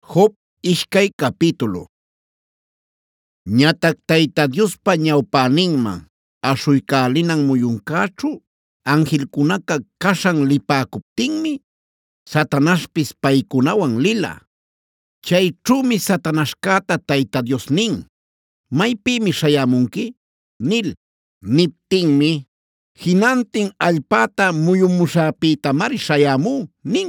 Job ishkay capítulo. Ñatak Tayta Diospa ñawpäninman ashuykälinan muyunkaćhu angelkunaqa kashan lipäkuptinmi Satanaspis paykunawan lila. Chayćhumi Satanaskäta Tayta Dios nin: “¿Maypimi śhayamunki?” nil. Niptinmi: “Jinantin allpäta muyumuśhäpïtamari śhayamú” nin.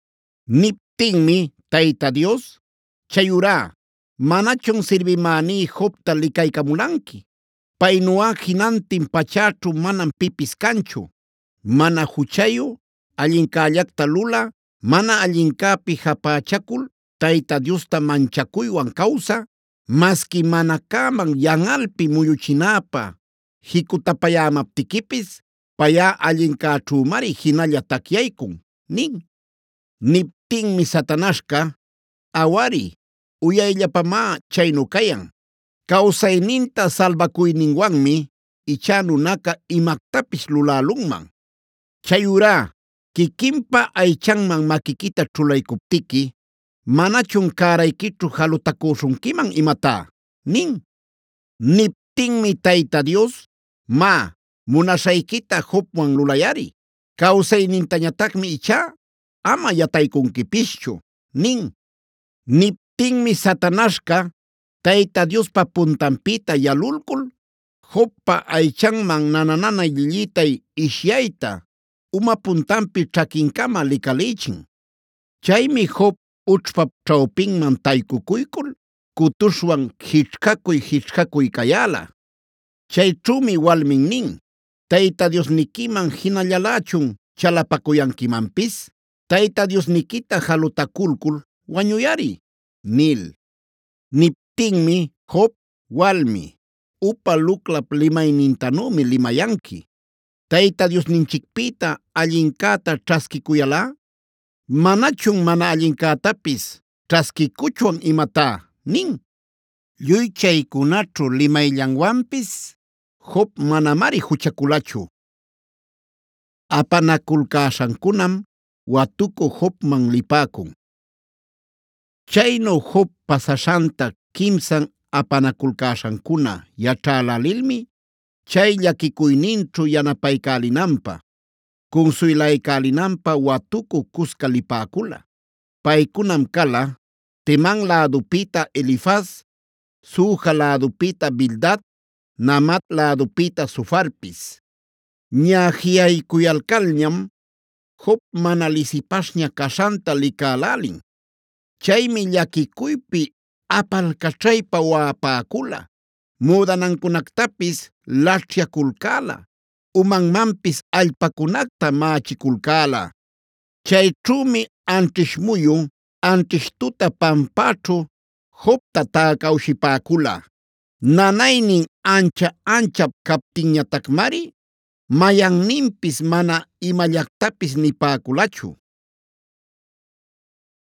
Niptinmi Tayta Dios: “Chayurá, ¿manachun sirbimäní Jobta likaykamulanki? Paynuꞌa jinantin pachäćhu manam pipis kanchu. Mana juchayu, allincällacta lula, mana allincäpi japächakul Tayta Diosta manchakuywan kawsa, maski mana käman yanꞌalpi muyuchinäpä jikutapayämaptiquipis, payꞌa allincäćhümari jinalla takyaycun” nin. Niptinmi Satanaśhqa: “Awari, uyayllapamá chaynu kayan. Kawsayninta salbacuyninwanmi ichá nunaqa imactapis lulälunman. Chayurá, quiquinpa aychanman maquiquita ćhulaycuptiqui, ¿manachun cärayquićhu jalutacüśhunquiman imatá?” nin. Niptinmi Tayta Dios: “Má, munaśhaykita Jobwan lulayari. Kawsaynintañataqmi ichá ama yataycunquipischu” nin. Niptinmi Satanaśhqa Tayta Diospa puntanpita yalulcul Jobpa aychanman nana llillitay ishyayta uma puntanpi ćhakincama licalichin. Chaymi Job ućhpap ćhawpinman taycucuykul cutuśhwan hićhkacuy cayala. Chayćhumi walmin nin: “¿Tayta Diosniquiman jinallalächun chalapacuyanquimanpis? Tayta Diosniquita jalutaculcul wañuyari” nil. Niptinmi Job: “Walmi, upa luclap limaynintanümi limayanki. ¿Tayta Diosninchikpita allincäta ćhasquikuyalä? ¿Manachun mana allincätapis ćhasquikuchwan imatá?” nin. Lluy chaykunaćhu limayllanwanpis Job manamari juchakulachu. Apanakulkäśhancunam watuku Jobman lipäkun. Chaynu Job pasaśhanta quimsan apanakulkäśhancuna yaćhälälilmi chay llaquicuyninćhu yanapaycälinanpä, kunsuylaycälinanpä watuku cusca lipäkula. Paycunam kala: Teman lädupita Elifaz, Suja lädupita Bildad, Namat lädupita Zofarpis. Ña jiyaykuyalkalñam Job mana lisipaśhña kaśhanta likälälin. Chaymi llaquicuypi apalkaćhaypa wa'apäkula, müdanancunactapis laćhyakulcäla, umanmanpis allpacunacta mächikulcäla. Chayćhümi anćhish muyun, anćhish tuta pampaćhu Jobta täkawshipäkula. Nanaynin anchap kaptinñataqmari mayanninpis mana imallactapis nipäkulachu.